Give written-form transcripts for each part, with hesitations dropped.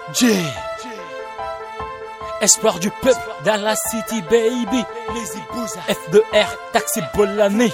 J. Espoir du peuple dans la city, baby. Les Ibouza. F2R, taxi Bolane.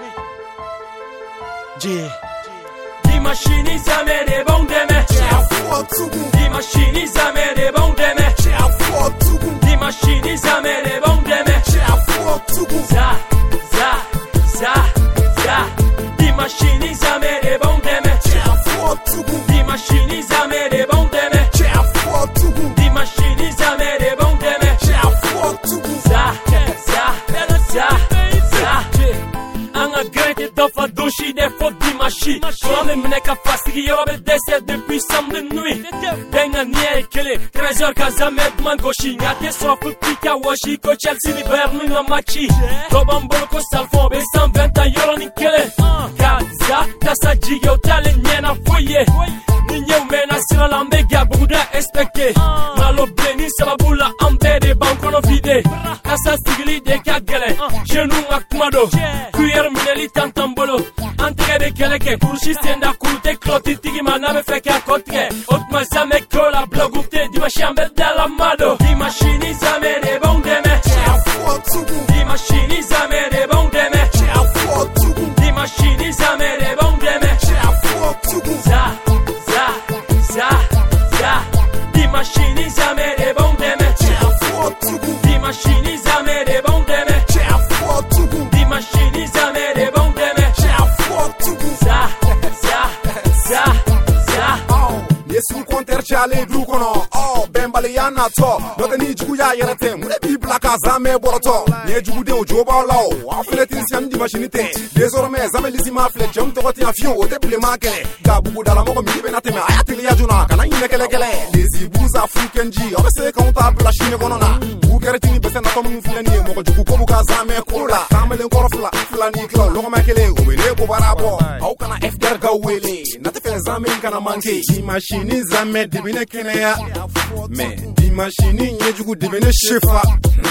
J. Dimashini zamere bondeme. Dimashini zamere bondeme. Dimashini zamere bondeme. Za, za, za, za. Dimashini zamere bondeme. Dimashini zamere bondeme. Dimashini zamere bondeme. Za, za, za, za. Anga grete dofa doshi de fo dimashi. Kone mene ka fastigi yobe dese depuis samedi nuit. Denga nie kele 13h kazamet man goshi. Ngate sofu pika washi ko Chelsea ni Berlin la machi. Tobambolo ko salfon be 120 ans yoro ni kele. Kaza kasa jige otale nyena foye. Ninyeu mena sira la mega buda expecté. Malo bleni sababula ambe de bankono vide. Kasa sigili de kagele. Genou akmado. Cuir mineli tantambolo. Antere de keleke kurshi senda kurte kloti tigi manabe feka kotke. Otma zame kola blogupte dimashi ambe dalla mado. Dimashini zamere bondeme. Dimashini zamere bondeme. Dimashini zamere bondeme. Za, za, za, za. Dimashini zamere bondeme. Dimashini zamere bondeme. Dimashini zamere bondeme. Za, za, za, za. Yesu konter chale du kono oh bembale yana to no tani jugu ya yerete mu de bibla ka zame boroto ne jugu de ojoba lawo afletin siam di machinité désormais zame lisima fle jom to ti avion o de ple makele ga bugu dala mo mi be nateme ayateli ya juna kana yine kele kele les Ibouza fukenji o se comptable la chine konona bu keretini be sena to mu flani mo ko jugu ko buka zame kola tamele ko fla flani klo lo makele o be ne ko barabo au kana FDR ga wele nate fe zame kana manke Dimashini zame dibine keneya me Dimashini nyejugu dibine shefa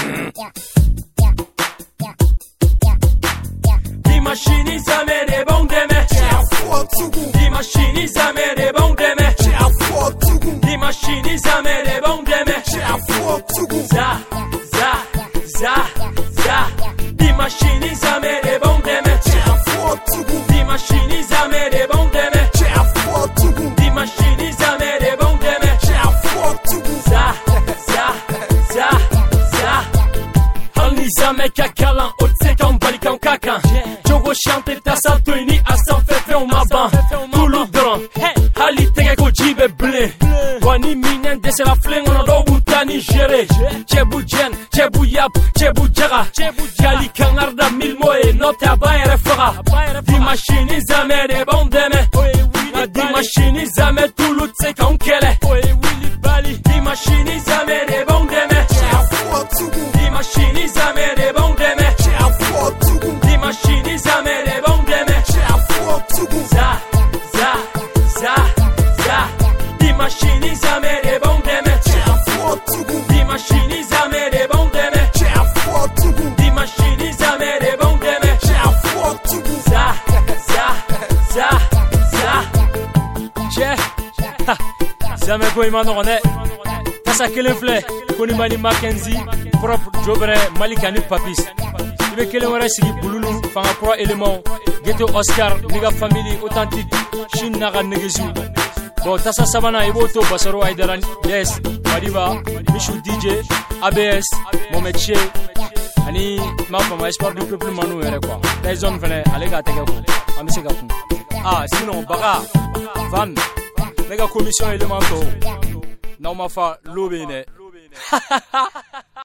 Dimashini zamere bondeme. Dimashini zamere bondeme. Dimashini zamere bondeme. Za, za, za, za. Dimashini zamere bondeme. Dimashini zamere bondeme. Dimashini zamere bondeme. Za, za, za, za. Halni zame kakalan otse kan bali kan kakan. Jogo chante ta saltoini a san fefe o maban. Tulu dron, hali tege ko jibe ble. Wani minen dese la flingo no do butani jere. Chebu jen, chebu yap, chebu jara. Gali kanarda mil moe nota bayre fara. Dimashini zamere bondeme. Dimashini zame tulu tse kan kele. Dimashini zamere bondeme. Dimashini zamere bondeme. Dimashini zamere bondeme. Za, za, za, za. Dimashini zamere bondeme. Dimashini zamere bondeme. Dimashini zamere bondeme. Za, za, za, za. Zame ko imano ne. Tasa kelen flɛ koni mani Mackenzie propre Jobre Malikani Papis ibe kelen wɛrɛ sigi bululu fanga kura élément Ghetto Oscar Niga Family authentique Shin Naga Negezu bon tasa sabana ibo to Basaro Aidara yes Madiba Michou DJ ABS Mohamed Che ani ma fama espoir du peuple manu yɛrɛ quoi Tyson fɛnɛ ale ka tɛgɛ ko an bɛ se ka kun sinon baga van mega commission élément to n'aw ma fa lo bɛ yen dɛ